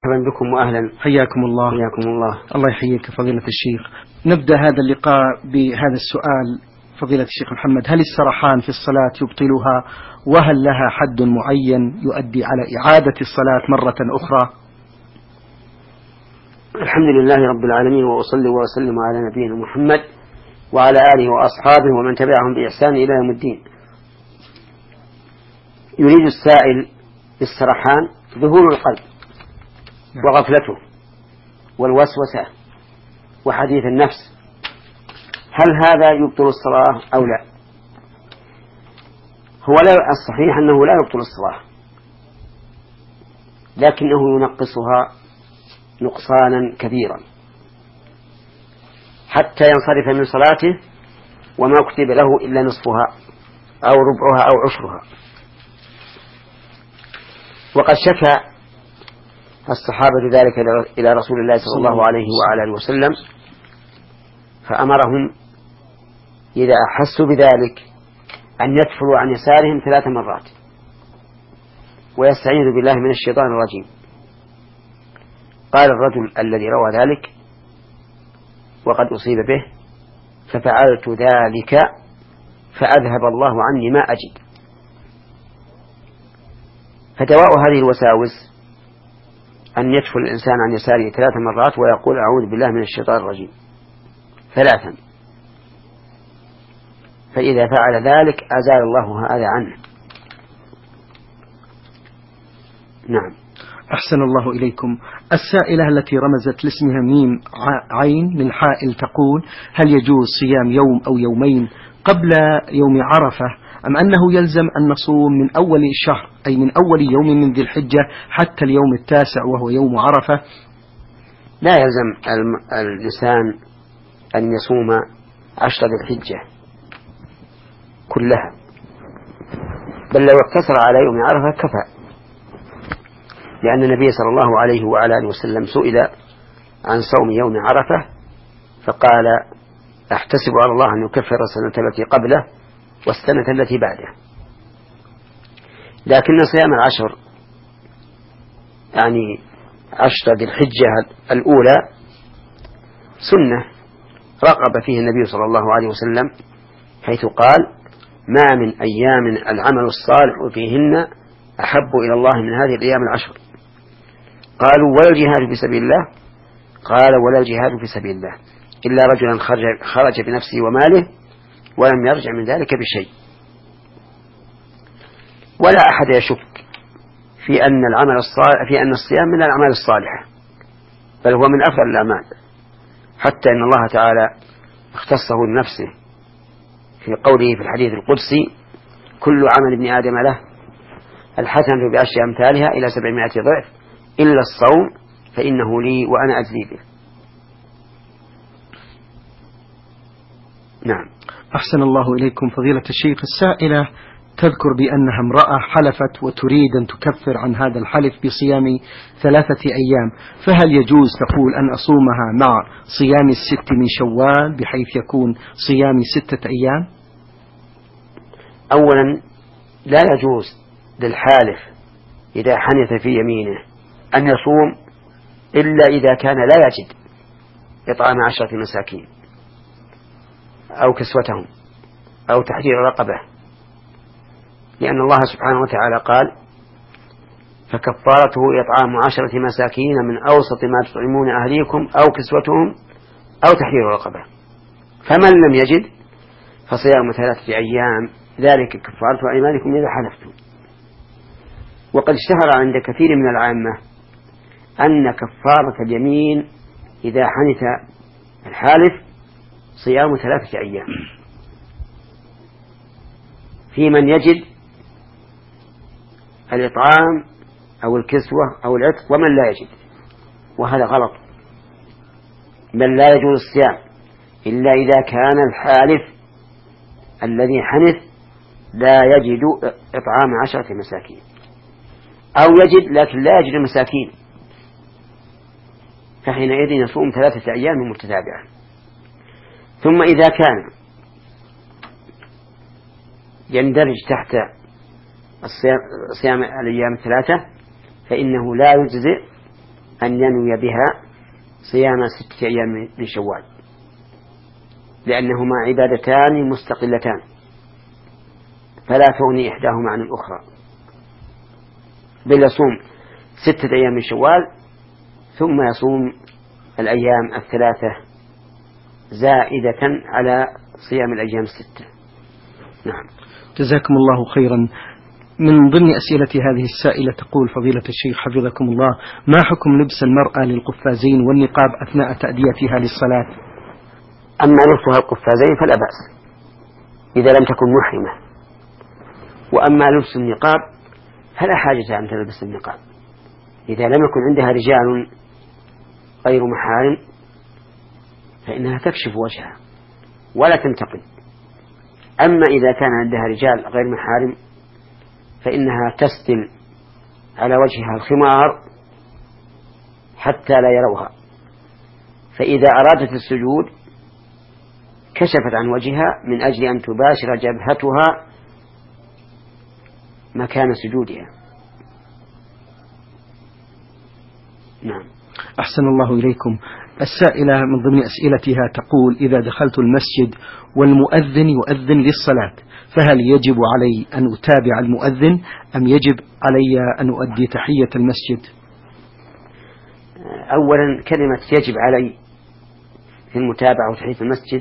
مرحبا بكم وأهلا. حياكم الله. حياكم الله. الله يحييك فضيلة الشيخ. نبدأ هذا اللقاء بهذا السؤال فضيلة الشيخ محمد: هل السرحان في الصلاة يبطلها؟ وهل لها حد معين يؤدي على إعادة الصلاة مرة أخرى؟ الحمد لله رب العالمين، وأصلي وأسلم على نبينا محمد وعلى آله وأصحابه ومن تبعهم بإحسان إلى يوم الدين. يريد السائل بالسرحان ذهول القلب وغفلته والوسوسة وحديث النفس، هل هذا يبطل الصلاة أو لا؟ هو الصحيح أنه لا يبطل الصلاة، لكنه ينقصها نقصانا كبيرا حتى ينصرف من صلاته وما كتب له إلا نصفها أو ربعها أو عشرها. وقد شكى الصحابة ذلك إلى رسول الله صلى الله عليه وعلى آله وسلم، فأمرهم إذا أحسوا بذلك أن يدفلوا عن يسارهم 3 مرات ويستعيذوا بالله من الشيطان الرجيم. قال الرجل الذي روى ذلك وقد أصيب به: ففعلت ذلك فأذهب الله عني ما أجد. فدواء هذه الوساوس أن يدفل الإنسان عن يساره 3 مرات ويقول: أعوذ بالله من الشيطان الرجيم 3. فإذا فعل ذلك أزال الله هذا عنه. نعم. أحسن الله إليكم. السائلة التي رمزت لاسمها ميم عين من حائل تقول: هل يجوز صيام يوم أو يومين قبل يوم عرفة، أم أنه يلزم أن نصوم من أول الشهر، أي من أول يوم من ذي الحجة حتى اليوم 9 وهو يوم عرفة؟ لا يلزم الإنسان أن يصوم 10 ذي الحجة كلها، بل لو اقتصر على يوم عرفة كفى، لأن النبي صلى الله عليه وعلى آله وسلم سئل عن صوم يوم عرفة فقال: أحتسب على الله أن يكفر السنة التي قبله والسنة التي بعده. لكن صيام 10 يعني 10 ذي الحجة الأولى سنة رغب فيه النبي صلى الله عليه وسلم، حيث قال: ما من أيام العمل الصالح فيهن أحب إلى الله من هذه الأيام 10. قالوا: ولا الجهاد في سبيل الله؟ قال: ولا الجهاد في سبيل الله إلا رجلا خرج بنفسه وماله ولم يرجع من ذلك بشيء. ولا أحد يشك في أن الصيام من الأعمال الصالحة، بل هو من أفضل الأعمال، حتى إن الله تعالى اختصه لنفسه في قوله في الحديث القدسي: كل عمل ابن آدم له الحسنة بعشر أمثالها إلى 700 ضعف إلا الصوم فإنه لي وأنا أجزي به. نعم. أحسن الله إليكم فضيلة الشيخ. السائلة تذكر بأنها امرأة حلفت وتريد أن تكفر عن هذا الحلف بصيام 3 أيام، فهل يجوز تقول أن أصومها مع صيام 6 من شوال بحيث يكون صيامي 6 أيام؟ أولا لا يجوز للحالف إذا حنث في يمينه أن يصوم إلا إذا كان لا يجد إطعام 10 مساكين أو كسوتهم أو تحرير رقبة، لأن الله سبحانه وتعالى قال: فكفارته إطعام 10 مساكين من أوسط ما تطعمون أهليكم أو كسوتهم أو تحرير رقبة. فمن لم يجد فصيام 3 أيام، ذلك كفارة أيمانكم إذا حلفتم. وقد اشتهر عند كثير من العامة أن كفارة اليمين إذا حنث الحالف صيام 3 أيام في من يجد الإطعام أو الكسوة أو العتق ومن لا يجد، وهذا غلط، بل لا يجوز الصيام إلا إذا كان الحالف الذي حنث لا يجد إطعام 10 مساكين، أو يجد لكن لا يجد مساكين، فحينئذ يصوم 3 أيام متتابعة. ثم إذا كان يندرج تحت صيام الأيام 3 فإنه لا يجزئ أن ينوي بها صيام 6 أيام من شوال، لأنهما عبادتان مستقلتان فلا تغني إحداهما عن الأخرى، بل يصوم 6 أيام من شوال ثم يصوم الأيام 3 زائدة على صيام الأيام 6. نعم. جزاكم الله خيرا. من ضمن أسئلة هذه السائلة تقول فضيلة الشيخ حفظكم الله: ما حكم لبس المرأة للقفازين والنقاب أثناء تأديتها للصلاة؟ أما لبسها القفازين فلا بأس إذا لم تكن محرمة، وأما لبس النقاب فلا حاجة أن تلبس النقاب إذا لم يكن عندها رجال غير محارم، فإنها تكشف وجهها ولا تنتقل. أما إذا كان عندها رجال غير محارم فإنها تسدل على وجهها الخمار حتى لا يروها، فإذا أرادت السجود كشفت عن وجهها من أجل أن تباشر جبهتها مكان سجودها. نعم. أحسن الله إليكم. السائلة من ضمن أسئلتها تقول: إذا دخلت المسجد والمؤذن يؤذن للصلاة فهل يجب علي أن أتابع المؤذن أم يجب علي أن أؤدي تحية المسجد؟ أولا كلمة يجب علي في المتابعة وتحية المسجد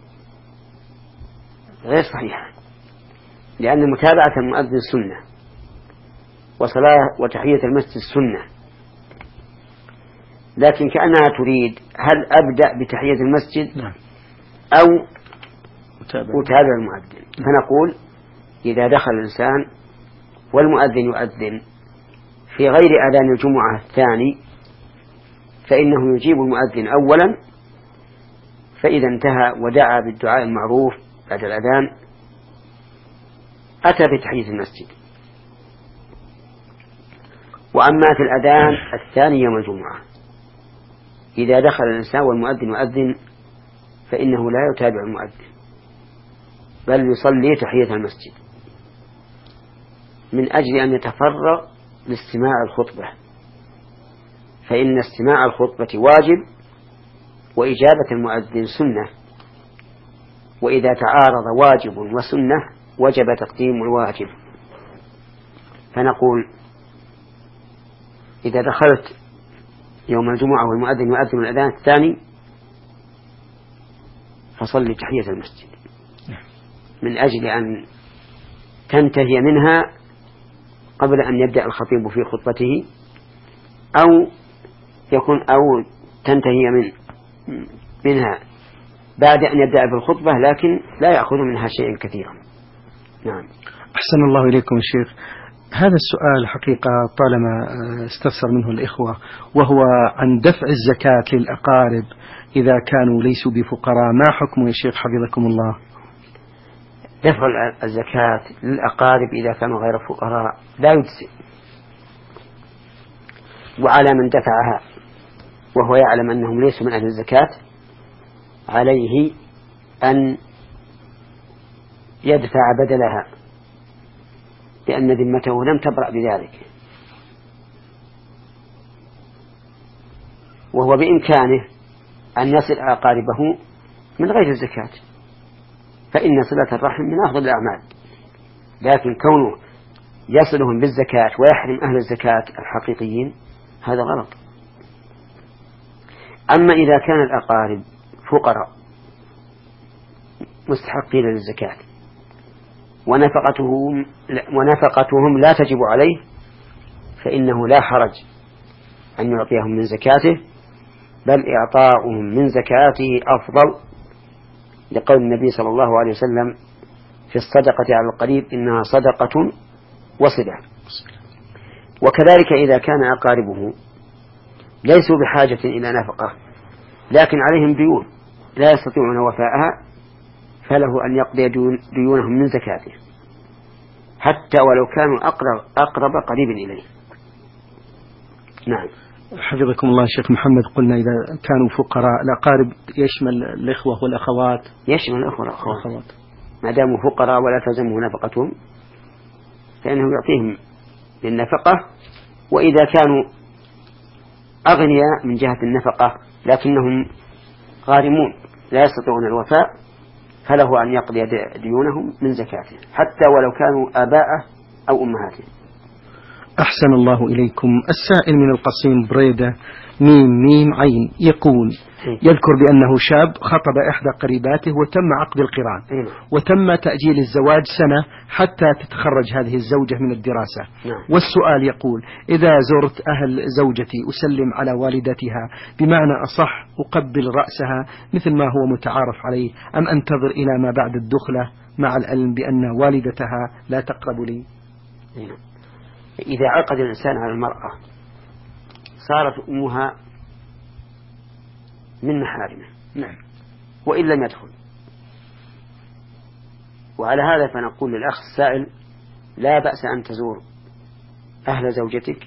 غير صحيحة، لأن متابعة المؤذن سنة وصلاة وتحية المسجد سنة، لكن كأنها تريد هل أبدأ بتحية المسجد أو أتابع المؤذن. فنقول إذا دخل الإنسان والمؤذن يؤذن في غير أذان الجمعة الثاني فإنه يجيب المؤذن أولا، فإذا انتهى ودعا بالدعاء المعروف بعد الأذان أتى بتحية المسجد. وأما في الأذان الثاني يوم الجمعة إذا دخل الإنسان والمؤذن يؤذن فإنه لا يتابع المؤذن بل يصلي تحية المسجد من أجل أن يتفرغ لاستماع الخطبة، فإن استماع الخطبة واجب وإجابة المؤذن سنة، وإذا تعارض واجب وسنة وجب تقديم الواجب. فنقول إذا دخلت يوم الجمعة والمؤذن يؤذن الأذان الثاني فصلي تحية المسجد من أجل أن تنتهي منها قبل أن يبدأ الخطيب في خطبته، أو تنتهي منها بعد أن يبدأ في الخطبة لكن لا يأخذ منها شيئا كثيرا. نعم. أحسن الله إليكم شيخ. هذا السؤال حقيقة طالما استفسر منه الإخوة، وهو عن دفع الزكاة للأقارب إذا كانوا ليسوا بفقراء، ما حكمه يا شيخ حفظكم الله؟ دفع الزكاة للأقارب إذا كانوا غير فقراء لا يجزئ، وعلى من دفعها وهو يعلم أنهم ليسوا من أهل الزكاة عليه أن يدفع بدلها، لأن ذمته لم تبرأ بذلك، وهو بإمكانه أن يصل أقاربه من غير الزكاة، فإن صلة الرحم من أفضل الأعمال، لكن كونه يصلهم بالزكاة ويحرم أهل الزكاة الحقيقيين هذا غلط. أما إذا كان الأقارب فقراء مستحقين للزكاة ونفقتهم لا تجب عليه فإنه لا حرج أن يعطيهم من زكاته، بل إعطاؤهم من زكاته أفضل، لقول النبي صلى الله عليه وسلم في الصدقة على القريب إنها صدقة وصلة. وكذلك إذا كان أقاربه ليسوا بحاجة إلى نفقة لكن عليهم ديون لا يستطيعون وفاءها فله أن يقضي ديونهم من زكاته حتى ولو كانوا أقرب قريب إليه. نعم. حفظكم الله شيخ محمد، قلنا إذا كانوا فقراء الأقارب يشمل الإخوة والأخوات؟ يشمل الإخوة والأخوات ما داموا فقراء ولا تلزمه نفقتهم فإنه يعطيهم للنفقة، وإذا كانوا أغنياء من جهة النفقة لكنهم غارمون لا يستطيعون الوفاء، فله أن يقضي ديونهم من زكاته حتى ولو كانوا آباءه أو أمهاته. أحسن الله إليكم. السائل من القصيم بريدة ميم عين يقول: يذكر بأنه شاب خطب إحدى قريباته وتم عقد القران وتم تأجيل الزواج سنة حتى تتخرج هذه الزوجة من الدراسة. والسؤال يقول: إذا زرت أهل زوجتي أسلم على والدتها، بمعنى أصح أقبل رأسها مثل ما هو متعارف عليه، أم أنتظر إلى ما بعد الدخلة مع العلم بأن والدتها لا تقرب لي؟ إذا عقد الإنسان على المرأة صارت أمها من محارمه وإن لم يدخل. وعلى هذا فنقول للأخ السائل: لا بأس أن تزور أهل زوجتك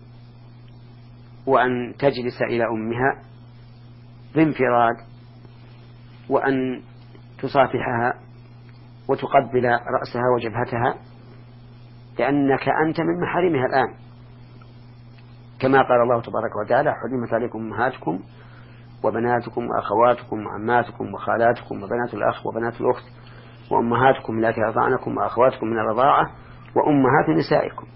وأن تجلس إلى أمها بانفراد، وأن تصافحها وتقبل رأسها وجبهتها، لأنك أنت من محارمها الآن، كما قال الله تبارك وتعالى: حرمت عليكم أمهاتكم وبناتكم وأخواتكم وعماتكم وخالاتكم وبنات الأخ وبنات الأخت وأمهاتكم التي أرضعنكم وأخواتكم من الرضاعة وأمهات نسائكم.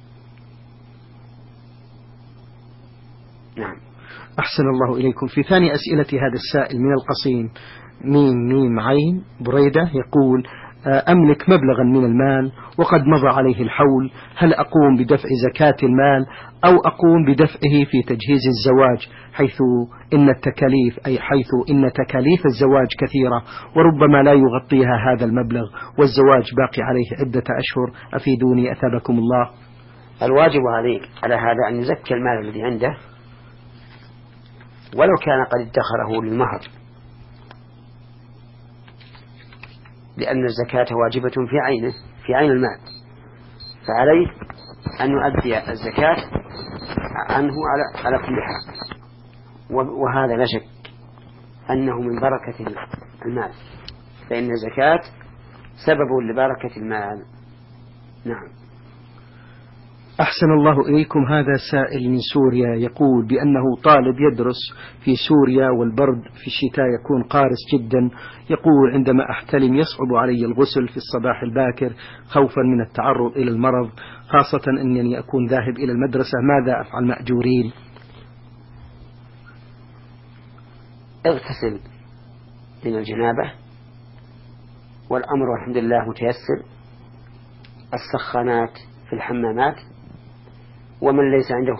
نعم. أحسن الله إليكم. في ثاني أسئلة هذا السائل من القصيم ميم عين بريدة يقول: أملك مبلغا من المال وقد مضى عليه الحول، هل أقوم بدفع زكاة المال أو أقوم بدفعه في تجهيز الزواج، حيث إن تكاليف الزواج كثيرة وربما لا يغطيها هذا المبلغ والزواج باقي عليه عدة أشهر، أفيدوني أثابكم الله. الواجب عليك على هذا أن يزكي المال الذي عنده ولو كان قد ادخره للمهر، لأن الزكاة واجبة في عينه، في عين المال، فعليه أن يؤدي الزكاة عنه على كل حال. وهذا لا شك أنه من بركة المال، فإن الزكاة سبب لبركة المال. نعم. أحسن الله إليكم. هذا سائل من سوريا يقول بأنه طالب يدرس في سوريا والبرد في الشتاء يكون قارس جدا. يقول: عندما أحتلم يصعب علي الغسل في الصباح الباكر خوفا من التعرض إلى المرض، خاصة أنني أكون ذاهب إلى المدرسة، ماذا أفعل مأجورين؟ اغتسل من الجنابة، والأمر الحمد لله متيسر. السخانات في الحمامات، ومن ليس عنده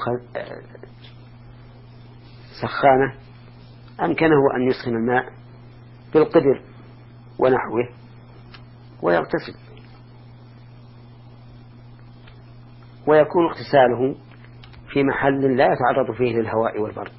سخانة أمكنه أن يسخن الماء بالقدر ونحوه ويغتسل، ويكون اغتساله في محل لا يتعرض فيه للهواء والبرد،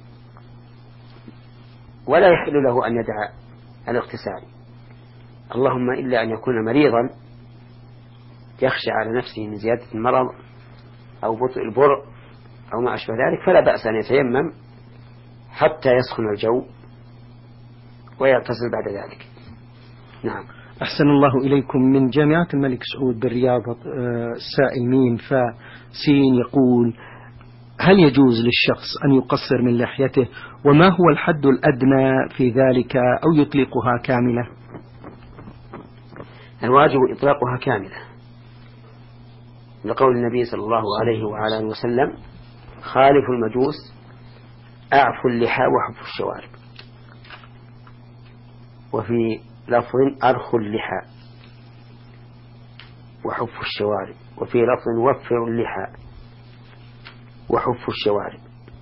ولا يحل له أن يدع الاغتسال، اللهم إلا أن يكون مريضا يخشى على نفسه من زيادة المرض أو بطء البرء أو ما أشبه ذلك، فلا بأس أن يتيمم حتى يسخن الجو ويغتسل بعد ذلك. نعم. أحسن الله إليكم. من جامعة الملك سعود بالرياض السائل ميم فا سين يقول: هل يجوز للشخص أن يقصر من لحيته، وما هو الحد الأدنى في ذلك، أو يطلقها كاملة؟ الواجب إطلاقها كاملة، لقول النبي صلى الله عليه وعلى آله وسلم: خالف المجوس أعفوا اللحى وحفوا الشوارب. وفي لفظ: أرخوا اللحى وحفوا الشوارب. وفي لفظ: وفروا اللحى وحفوا الشوارب.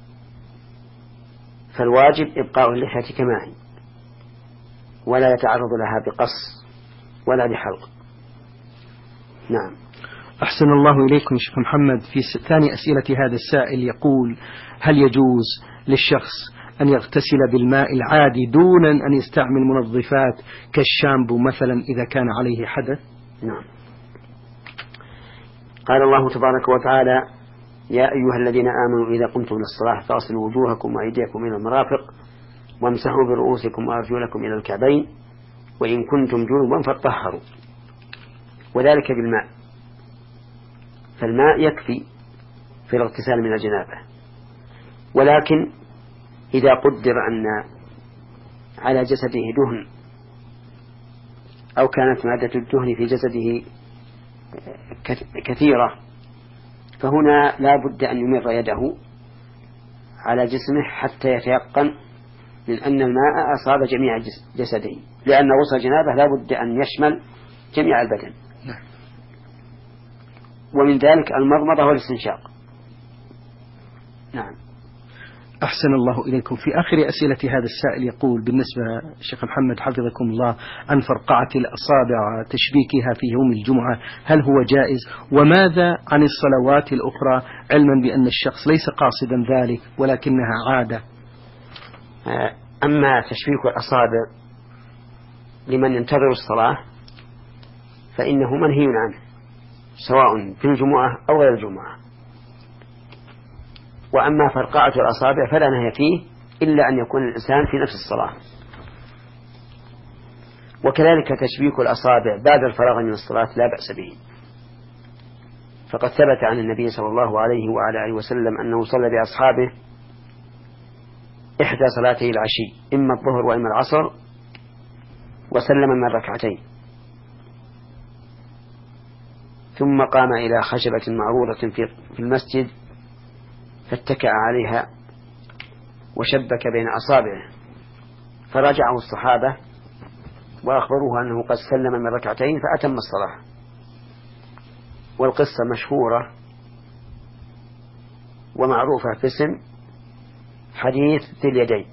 فالواجب إبقاء اللحية كما هي، ولا يتعرض لها بقص ولا بحلق. نعم. أحسن الله إليكم شيخ محمد. في ثاني أسئلة هذا السائل يقول: هل يجوز للشخص أن يغتسل بالماء العادي دون أن يستعمل منظفات كالشامبو مثلا إذا كان عليه حدث؟ نعم. قال الله تبارك وتعالى: يا أيها الذين آمنوا إذا قمتم للصلاة فاغسلوا وجوهكم وأيديكم إلى المرافق وامسحوا برؤوسكم وأرجلكم إلى الكعبين وإن كنتم جنبا فاطهروا، وذلك بالماء. فالماء يكفي في الاغتسال من الجنابة. ولكن إذا قدر أن على جسده دهن أو كانت مادة الدهن في جسده كثيرة، فهنا لا بد أن يمر يده على جسمه حتى يتيقن من أن الماء أصاب جميع جسده، لأن غسل الجنابة لا بد أن يشمل جميع البدن. ومن ذلك المضمضة والاستنشاق. نعم. أحسن الله إليكم. في آخر أسئلة هذا السائل يقول بالنسبة شيخ محمد حفظكم الله عن فرقعة الأصابع تشبيكها في يوم الجمعة، هل هو جائز؟ وماذا عن الصلوات الأخرى، علما بأن الشخص ليس قاصدا ذلك ولكنها عادة؟ أما تشبيك الأصابع لمن ينتظر الصلاة فإنه منهي عنه سواء في الجمعة أو غير الجمعة. وأما فرقعة الأصابع فلا نهي فيه إلا أن يكون الإنسان في نفس الصلاة. وكذلك تشبيك الأصابع بعد الفراغ من الصلاة لا بأس به، فقد ثبت عن النبي صلى الله عليه وعلى آله وسلم أنه صلى بأصحابه إحدى صلاتي العشي إما الظهر وإما العصر وسلم من ركعتين، ثم قام إلى خشبة معروضة في المسجد فاتكأ عليها وشبك بين أصابعه، فرجعه الصحابة وأخبروه أنه قد سلم من ركعتين فأتم الصلاة. والقصة مشهورة ومعروفة باسم حديث ذي اليدين.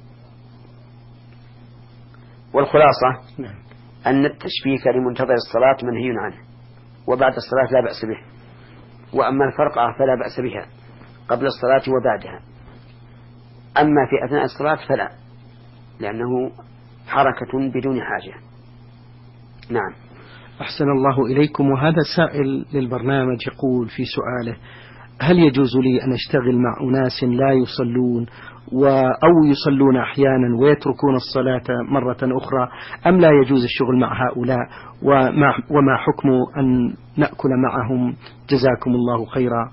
والخلاصة أن التشبيك لمنتظر الصلاة منهي عنه، وبعد الصلاة لا بأس به. وأما الفرقعة فلا بأس بها قبل الصلاة وبعدها، أما في أثناء الصلاة فلا، لأنه حركة بدون حاجة. نعم. أحسن الله إليكم. وهذا سائل للبرنامج يقول في سؤاله: هل يجوز لي أن أشتغل مع أناس لا يصلون أو يصلون أحيانا ويتركون الصلاة مرة أخرى، أم لا يجوز الشغل مع هؤلاء؟ وما حكم أن نأكل معهم؟ جزاكم الله خيرا.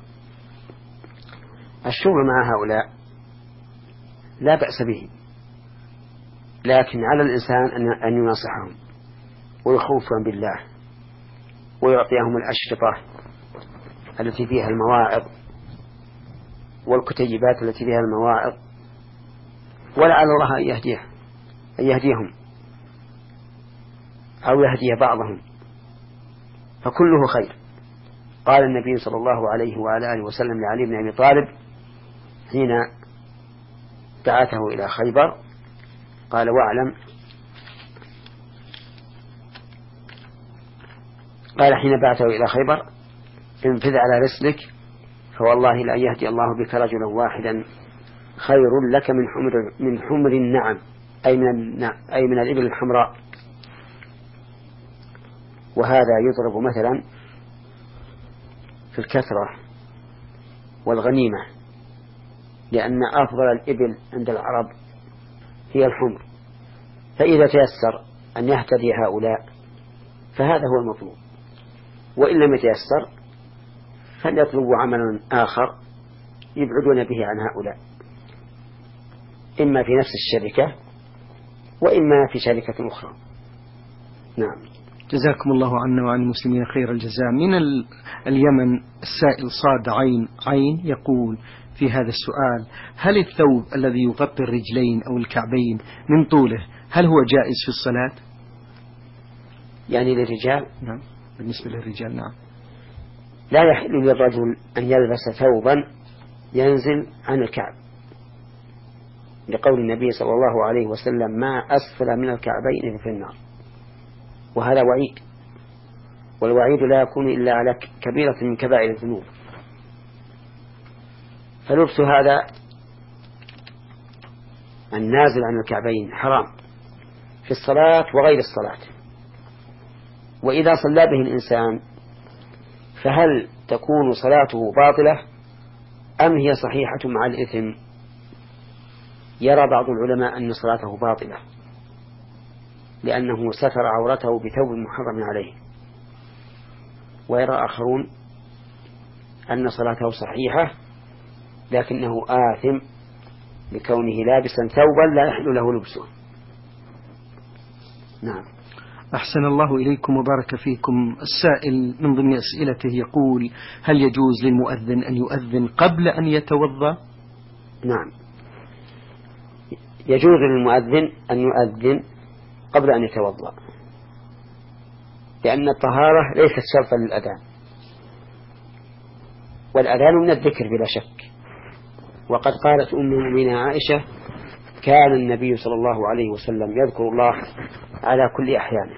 الشغل مع هؤلاء لا بأس به، لكن على الإنسان أن ينصحهم ويخوفهم بالله ويعطيهم الأشرطة التي فيها المواعظ والكتيبات التي فيها المواعظ، ولعل الله أن يهديهم أو يهدي بعضهم، فكله خير. قال النبي صلى الله عليه وعلى آله وسلم لعلي بن أبي طالب حين بعثه إلى خيبر، قال: واعلم، قال حين بعثه إلى خيبر: انفذ على رسلك فوالله لا يهدي الله بك رجلا واحدا خير لك من حمر النعم، أي من الإبل الحمراء. وهذا يضرب مثلا في الكثرة والغنيمة، لأن أفضل الإبل عند العرب هي الحمر، فإذا تيسر أن يهتدي هؤلاء فهذا هو المطلوب، وإن لم يتيسر فليطلبوا عملا آخر يبعدون به عن هؤلاء، إما في نفس الشركة وإما في شركة أخرى. نعم. جزاكم الله عنا وعن المسلمين خير الجزاء. من اليمن السائل صاد عين يقول في هذا السؤال: هل الثوب الذي يغطي الرجلين أو الكعبين من طوله هل هو جائز في الصلاة؟ يعني للرجال؟ نعم، بالنسبة للرجال نعم. لا يحل للرجل أن يلبس ثوبا ينزل عن الكعب، لقول النبي صلى الله عليه وسلم: ما أسفل من الكعبين في النار. وهذا وعيد، والوعيد لا يكون إلا على كبيرة من كبائر الذنوب، فلبس هذا النازل عن الكعبين حرام في الصلاة وغير الصلاة. وإذا صلى به الإنسان فهل تكون صلاته باطلة أم هي صحيحة مع الإثم؟ يرى بعض العلماء أن صلاته باطلة لأنه ستر عورته بثوب محرم عليه، ويرى آخرون أن صلاته صحيحة لكنه آثم لكونه لابسا ثوبا لا يحل له لبسه. نعم. أحسن الله إليكم وبارك فيكم. السائل من ضمن أسئلته يقول: هل يجوز للمؤذن أن يؤذن قبل أن يتوضأ؟ نعم، يجوز للمؤذن أن يؤذن قبل أن يتوضأ، لأن الطهارة ليست شرطا للأذان، والأذان من الذكر بلا شك. وقد قالت أم المؤمنين عائشة: كان النبي صلى الله عليه وسلم يذكر الله على كل أحيانه.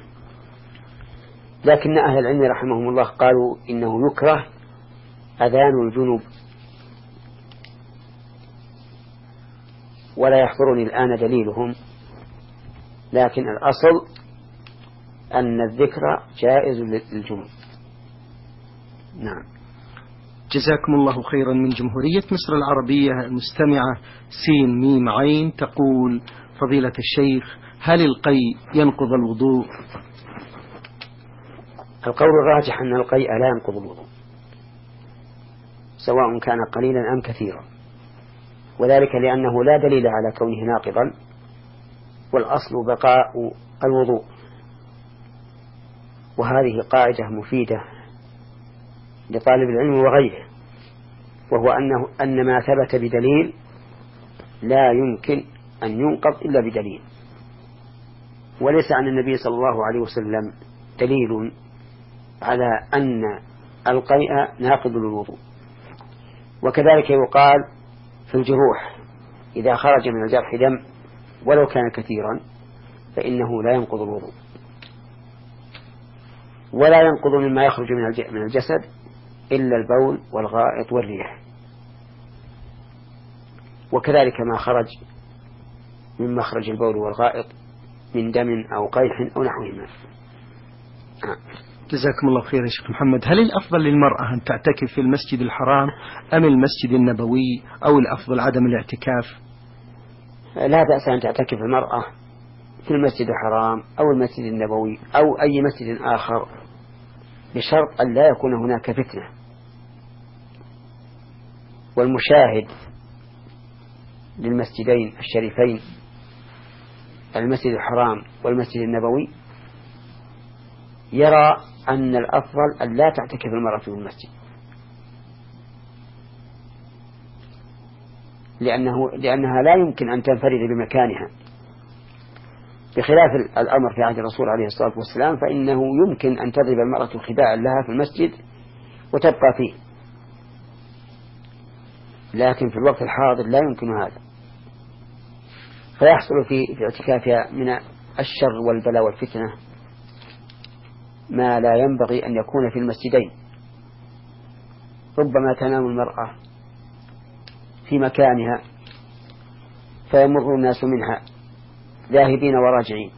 لكن أهل العلم رحمهم الله قالوا إنه يكره أذان الجنوب، ولا يحضرني الآن دليلهم، لكن الأصل أن الذكر جائز للجنوب. نعم. جزاكم الله خيرا. من جمهورية مصر العربية المستمعة سين ميم عين تقول: فضيلة الشيخ، هل القيء ينقض الوضوء؟ القول الراجح أن القيء لا ينقض الوضوء، سواء كان قليلا أم كثيرا، وذلك لأنه لا دليل على كونه ناقضا، والأصل بقاء الوضوء. وهذه قاعدة مفيدة لطالب العلم وغيره، وهو أن ما ثبت بدليل لا يمكن أن ينقض إلا بدليل، وليس عن النبي صلى الله عليه وسلم دليل على أن القيء ناقض للوضوء. وكذلك يقال في الجروح: إذا خرج من الجرح دم ولو كان كثيرا فإنه لا ينقض الوضوء، ولا ينقض مما يخرج من الجسد إلا البول والغائط والريح، وكذلك ما خرج من مخرج البول والغائط من دم أو قيح أو نحوهما. جزاكم الله خير يا شيخ محمد. هل الأفضل للمرأة أن تعتكف في المسجد الحرام أم المسجد النبوي، أو الأفضل عدم الاعتكاف؟ لا بأس أن تعتكف المرأة في المسجد الحرام أو المسجد النبوي أو أي مسجد آخر، بشرط أن لا يكون هناك فتنة. والمشاهد للمسجدين الشريفين المسجد الحرام والمسجد النبوي يرى أن الأفضل أن لا تعتكف المرأة في المسجد، لأنها لا يمكن أن تنفرد بمكانها، بخلاف الأمر في عهد الرسول عليه الصلاة والسلام، فإنه يمكن أن تضرب المرأة خباء لها في المسجد وتبقى فيه، لكن في الوقت الحاضر لا يمكن هذا، فيحصل في اعتكافها من الشر والبلاء والفتنة ما لا ينبغي أن يكون في المسجدين. ربما تنام المرأة في مكانها فيمر الناس منها ذاهبين وراجعين،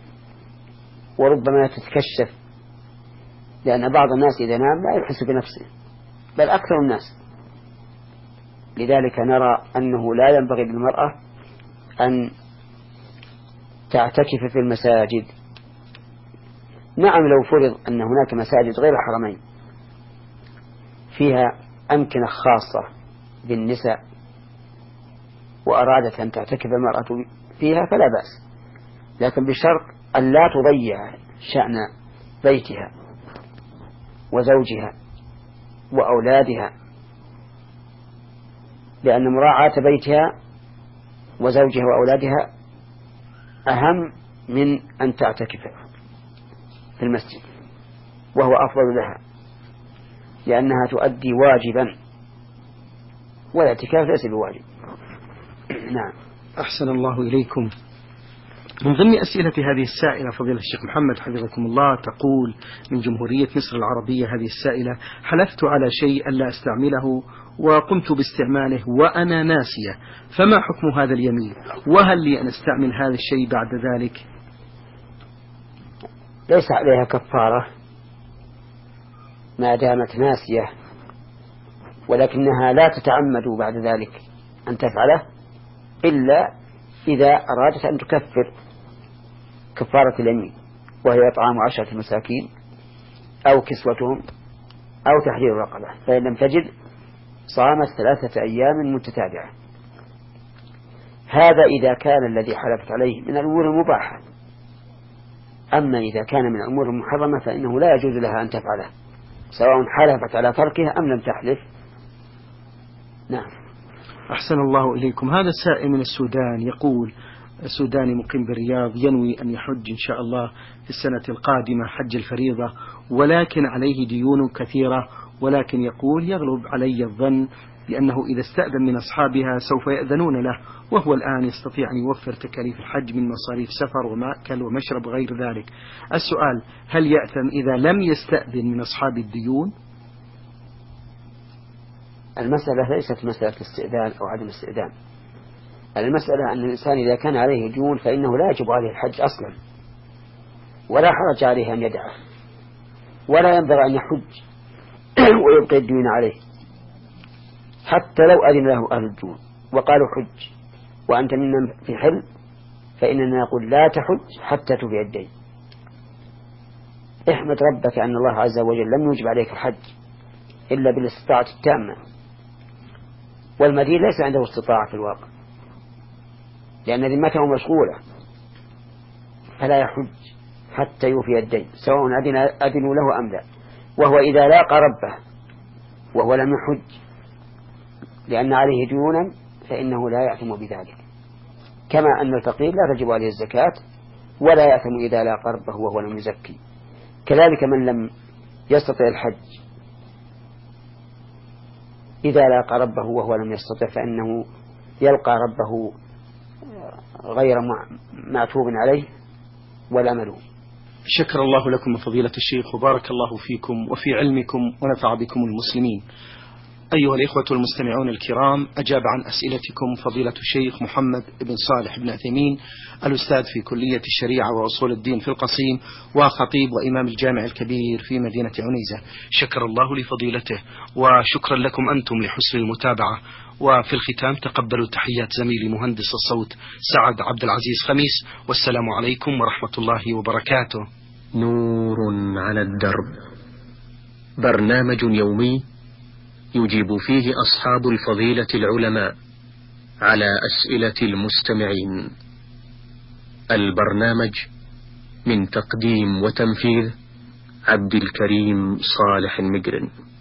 وربما تتكشف، لأن بعض الناس إذا نام لا يحس بنفسه، بل أكثر الناس. لذلك نرى أنه لا ينبغي للمرأة أن تعتكف في المساجد. نعم، لو فرض أن هناك مساجد غير الحرمين فيها أمكنة خاصة بالنساء وأرادت أن تعتكف المرأة فيها فلا بأس، لكن بشرط أن لا تضيع شأن بيتها وزوجها وأولادها، لأن مراعاة بيتها وزوجها وأولادها أهم من أن تعتكف في المسجد، وهو أفضل لها لأنها تؤدي واجبا، والاعتكاف ليس بواجب. نعم. أحسن الله إليكم. من ضمن أسئلة هذه السائلة فضيلة الشيخ محمد حفظكم الله تقول من جمهورية مصر العربية هذه السائلة: حلفت على شيء ألا أستعمله وقمت باستعماله وأنا ناسية، فما حكم هذا اليمين؟ وهل لي أن أستعمل هذا الشيء بعد ذلك؟ ليس عليها كفارة ما دامت ناسية، ولكنها لا تتعمد بعد ذلك أن تفعله إلا إذا أرادت أن تكفر كفارة اليمين، وهي إطعام 10 مساكين أو كسوتهم أو تحرير رقبة، فإن لم تجد صامت 3 أيام متتابعة. هذا إذا كان الذي حلفت عليه من الأمور المباحة. أما إذا كان من الأمور المحرمة فإنه لا يجوز لها أن تفعله، سواء حلفت على تركه أم لم تحلف. نعم. أحسن الله إليكم. هذا السائل من السودان يقول: سوداني مقيم بالرياض ينوي أن يحج إن شاء الله في السنة القادمة حج الفريضة، ولكن عليه ديون كثيرة، ولكن يقول يغلب علي الظن بأنه إذا استأذن من أصحابها سوف يأذنون له، وهو الآن يستطيع أن يوفر تكاليف الحج من مصاريف سفر ومأكل ومشرب غير ذلك. السؤال: هل يأثم إذا لم يستأذن من أصحاب الديون؟ المسألة ليست مسألة استئذان أو عدم استئذان. المسألة أن الإنسان إذا كان عليه ديون فإنه لا يجب عليه الحج أصلا، ولا حرج عليه أن يدعه، ولا ينبغي أن يحج ويبقي الدين عليه، حتى لو أذن له أهل الدين وقالوا حج وأنت منا في حل، فإننا نقول لا تحج حتى تفي الدين. احمد ربك أن الله عز وجل لم يجب عليك الحج إلا بالاستطاعة التامة، والمدين ليس عنده استطاعة في الواقع لأن ذمته مشغولة، فلا يحج حتى يوفي الدين سواء أذنوا له أم لا. وهو إذا لاقى ربه وهو لم يحج لأن عليه ديونا فإنه لا يأثم بذلك، كما أن الفقير لا تجب عليه الزكاة ولا يأثم إذا لاقى ربه وهو لم يزكي. كذلك من لم يستطع الحج إذا لاقى ربه وهو لم يستطع فإنه يلقى ربه غير معتوب عليه ولا ملوم. شكر الله لكم فضيلة الشيخ، وبارك الله فيكم وفي علمكم ونفع بكم المسلمين. أيها الإخوة المستمعون الكرام، أجاب عن أسئلتكم فضيلة الشيخ محمد بن صالح بن عثيمين، الأستاذ في كلية الشريعة وأصول الدين في القصيم، وخطيب وإمام الجامع الكبير في مدينة عنيزة. شكر الله لفضيلته، وشكرا لكم أنتم لحسن المتابعة. وفي الختام تقبلوا تحيات زميلي مهندس الصوت سعد عبد العزيز خميس، والسلام عليكم ورحمة الله وبركاته. نور على الدرب، برنامج يومي يجيب فيه أصحاب الفضيلة العلماء على أسئلة المستمعين. البرنامج من تقديم وتنفيذ عبد الكريم صالح المقرن.